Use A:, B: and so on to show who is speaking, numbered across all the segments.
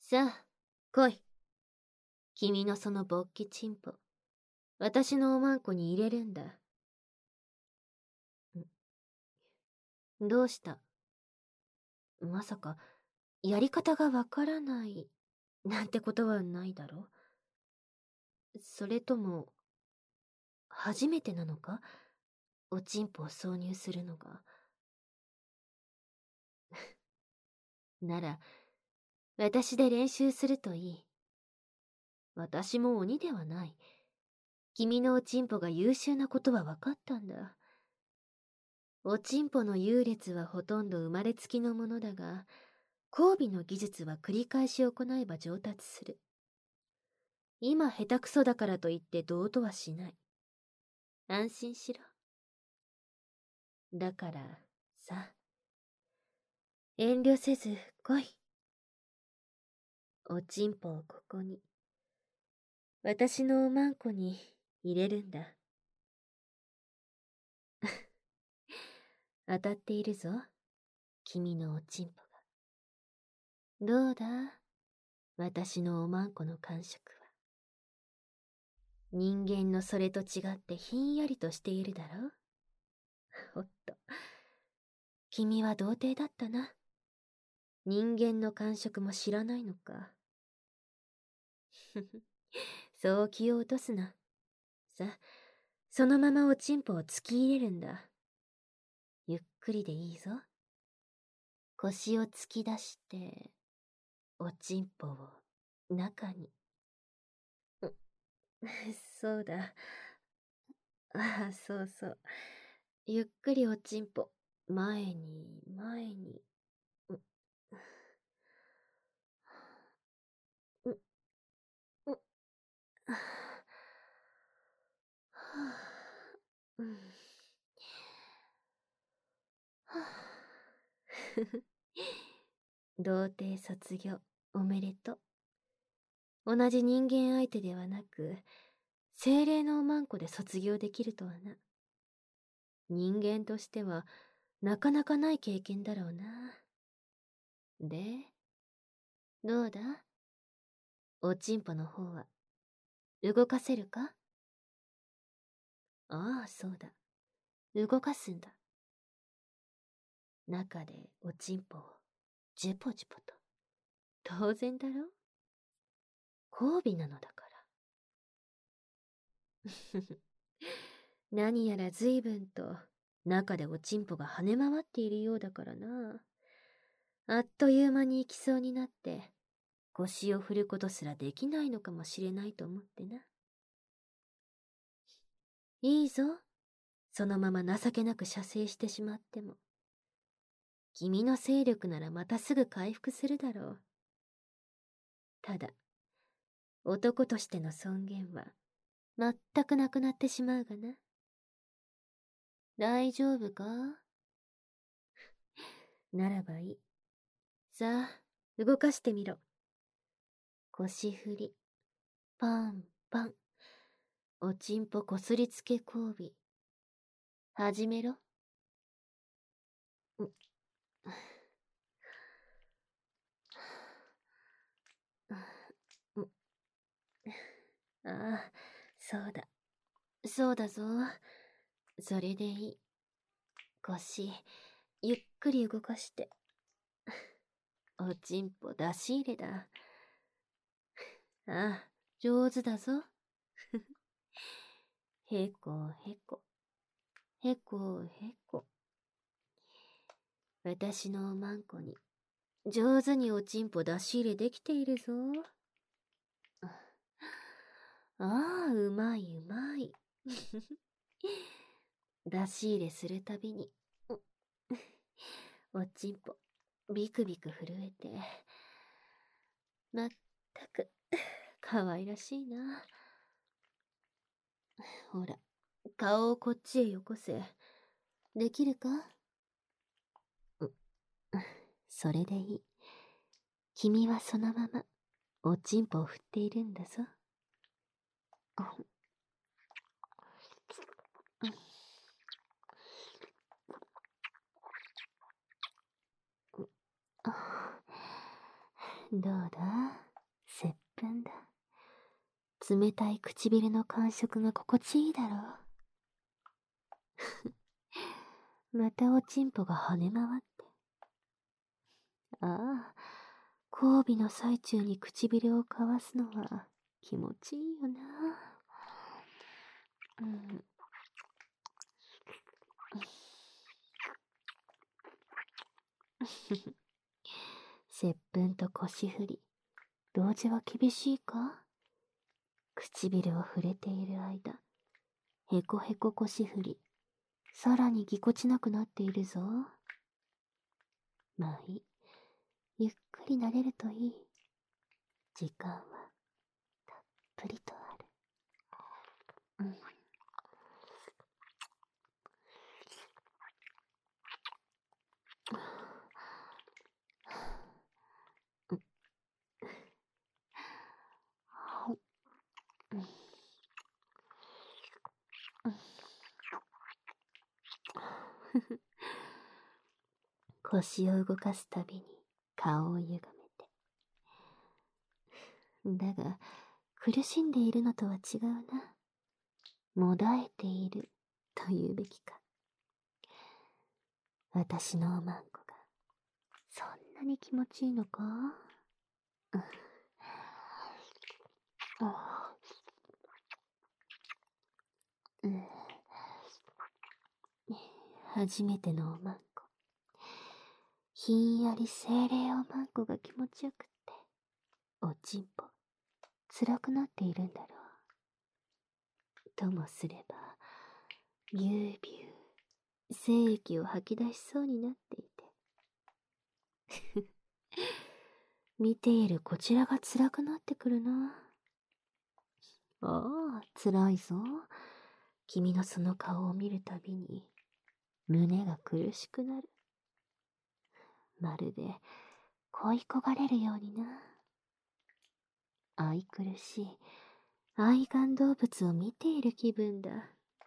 A: さあ、来い。君のその勃起チンポ、私のおまんこに入れるんだ。どうした？まさか、やり方がわからない、なんてことはないだろ？それとも、初めてなのか？おちんぽを挿入するのが。なら、私で練習するといい。私も鬼ではない。君のおちんぽが優秀なことは分かったんだ。おちんぽの優劣はほとんど生まれつきのものだが、交尾の技術は繰り返し行えば上達する。今下手くそだからといってどうとはしない。安心しろ。だからさ、遠慮せず来い。おちんぽをここに、私のおまんこに入れるんだ。当たっているぞ、君のおちんぽが。どうだ、私のおまんこの感触は。人間のそれと違ってひんやりとしているだろう。おっと、君は童貞だったな。人間の感触も知らないのか。そう気を落とすな。さ、そのままおちんぽを突き入れるんだ。ゆっくりでいいぞ。腰を突き出して、おちんぽを中に。そうだ。ああ、そうそう。ゆっくりおちんぽ、前に、前に。う、う、はぁ、うん。はぁ童貞卒業おめでとう。同じ人間相手ではなく、精霊のおまんこで卒業できるとはな。人間としてはなかなかない経験だろうな。で、どうだ？おちんぽの方は動かせるか？ああ、そうだ。動かすんだ。中でおちんぽをジュポジュポと。当然だろ？交尾なのだから。何やら随分と中でおちんぽが跳ね回っているようだからな。あっという間に行きそうになって腰を振ることすらできないのかもしれないと思ってな。いいぞ、そのまま情けなく射精してしまっても。君の勢力ならまたすぐ回復するだろう。ただ、男としての尊厳は全くなくなってしまうがな。大丈夫か？ならばいい。さあ、動かしてみろ。腰振り、パンパン、おちんぽこすりつけ交尾。始めろ。ああ、そうだ。そうだぞ。それでいい。腰、ゆっくり動かして。おちんぽ出し入れだ。ああ、上手だぞ。へこへこ。へこへこ。私のおまんこに上手におちんぽ出し入れできているぞ。ああ、うまいうまい。出し入れするたびに、おちんぽ、ビクビク震えて。まったく、可愛らしいな。ほら、顔をこっちへよこせ。できるか？それでいい。君はそのまま、おちんぽを振っているんだぞ。 どうだ、接吻だ。冷たい唇の感触が心地いいだろう。またおちんぽが跳ね回って。ああ、交尾の最中に唇を交わすのは気持ちいいよな。接吻と腰振り、同時は厳しいか？唇を触れている間、へこへこ腰振り、さらにぎこちなくなっているぞ。まあいい。ゆっくり慣れるといい。時間はたっぷりとある。腰を動かすたびに顔を歪めて。だが、苦しんでいるのとは違うな。もだえていると言うべきか。私のおまんこがそんなに気持ちいいのか？初めてのおまんこ。ひんやり精霊おまんこが気持ちよくって、おちんぽ、辛くなっているんだろう。ともすれば、ビュービュー、精液を吐き出しそうになっていて。見ているこちらが辛くなってくるな。ああ、辛いぞ。君のその顔を見るたびに、胸が苦しくなる。まるで、恋焦がれるようにな。愛くるしい、愛玩動物を見ている気分だ。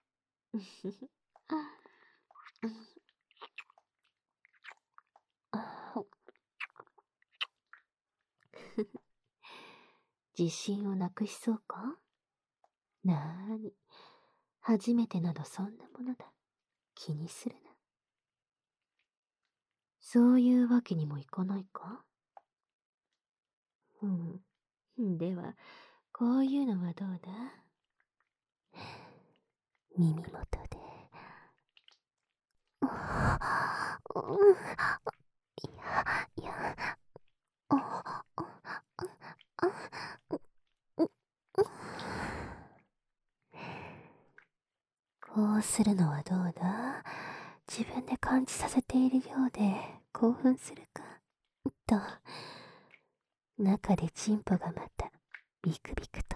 A: 自信をなくしそうか？なーに、初めてなどそんなものだ。気にするな。そういうわけにもいかないか？では、こういうのはどうだ？耳元で。いや、こうするのはどうだ？自分で感じさせているようで興奮するか？と、中でチンポがまたビクビクと。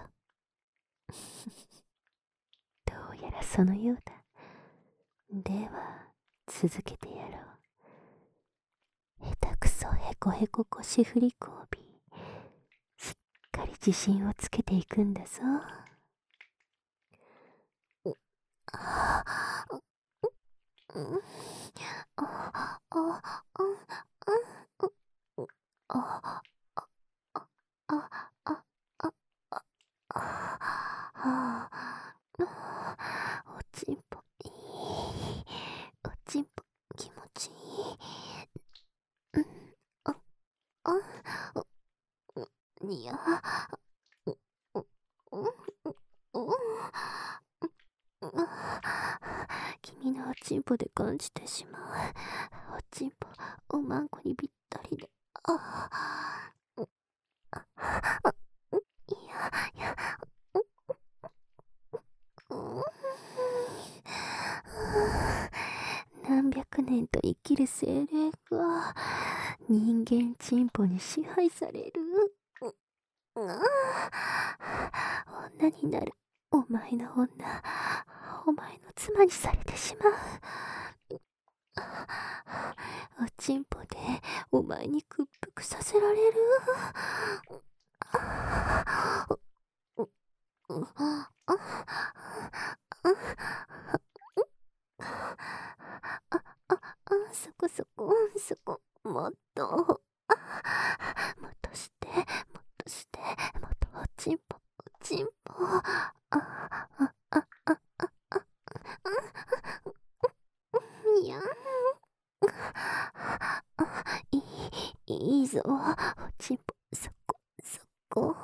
A: どうやらそのようだ。では、続けてやろう。下手くそへこへこ腰振り交尾。しっかり自信をつけていくんだぞ。おちんぽいい。おちんぽ気持ちいい。にゃ。君のおちんぽで感じてしまう。おちんぽ、おまんこにぴったりで。いや、何百年と生きる精霊が人間チンポに支配される。女になる。お前の女、お前の妻にされてしまう。おちんぽでお前に屈服させられる。そこ、もっとして。 ちんぽ、おちんぽ。いやいいぞ、おちんぽ、そこ。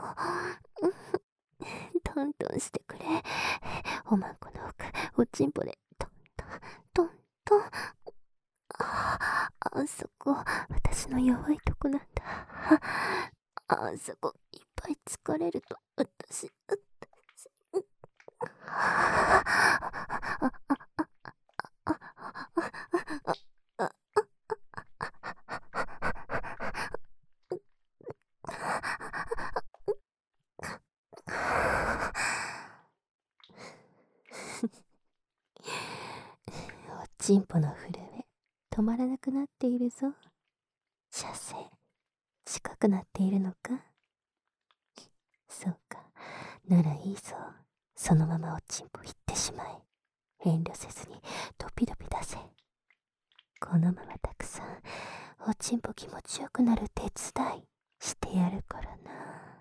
A: トントンしてくれ。おまんこの奥、おちんぽで、トン。そこ、私の弱いとこなんだ。そこ、いっぱい疲れると、私。おちんぽの震え、止まらなくなっているぞ。射精、近くなっているのか？そうか。ならいいぞ。そのままおちんぽ行ってしまえ。遠慮せずに、ドピドピ出せ。このままたくさん、おちんぽ気持ちよくなる手伝いしてやるからな。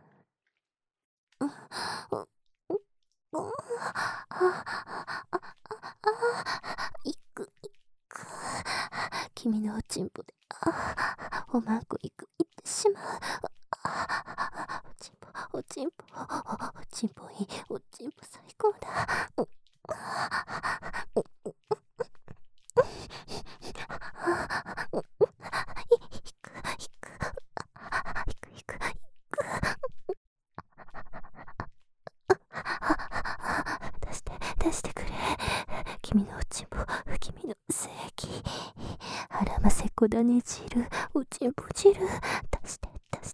A: いく。君のおちんぽで、おまんこいってしまう。おちんぽいい、おちんぽ最高だ。出してくれ。君のおちんぽ、君の精液。腹ませこだね汁、おちんぽ汁。出せ。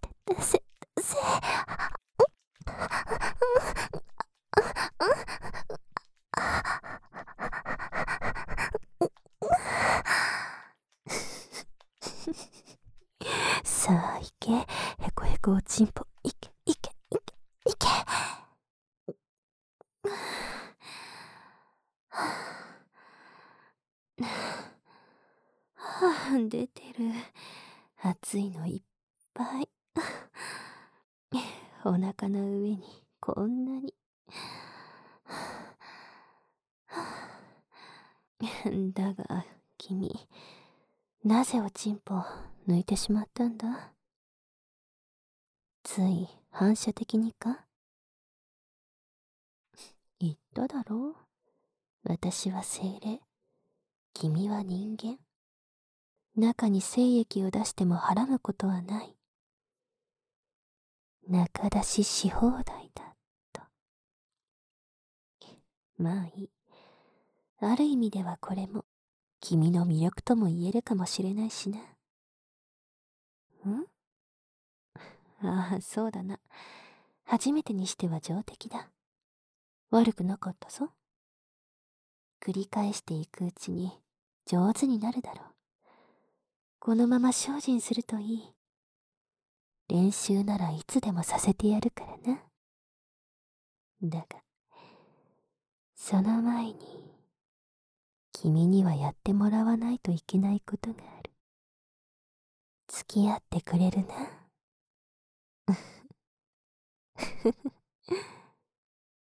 A: さあ、いけ。へこへこおちんぽ。いけ。出てる。熱いのいっぱい。お腹の上にこんなに。だが、君、なぜおちんぽ抜いてしまったんだ？つい反射的にか？言っただろう。私は精霊。君は人間。中に精液を出してもはらむことはない。中出しし放題だ、と。まあいい。ある意味ではこれも、君の魅力とも言えるかもしれないしな。そうだな。初めてにしては上出来だ。悪くなかったぞ。繰り返していくうちに上手になるだろう。このまま精進するといい。練習ならいつでもさせてやるからな。だが、その前に、君にはやってもらわないといけないことがある。付き合ってくれるな。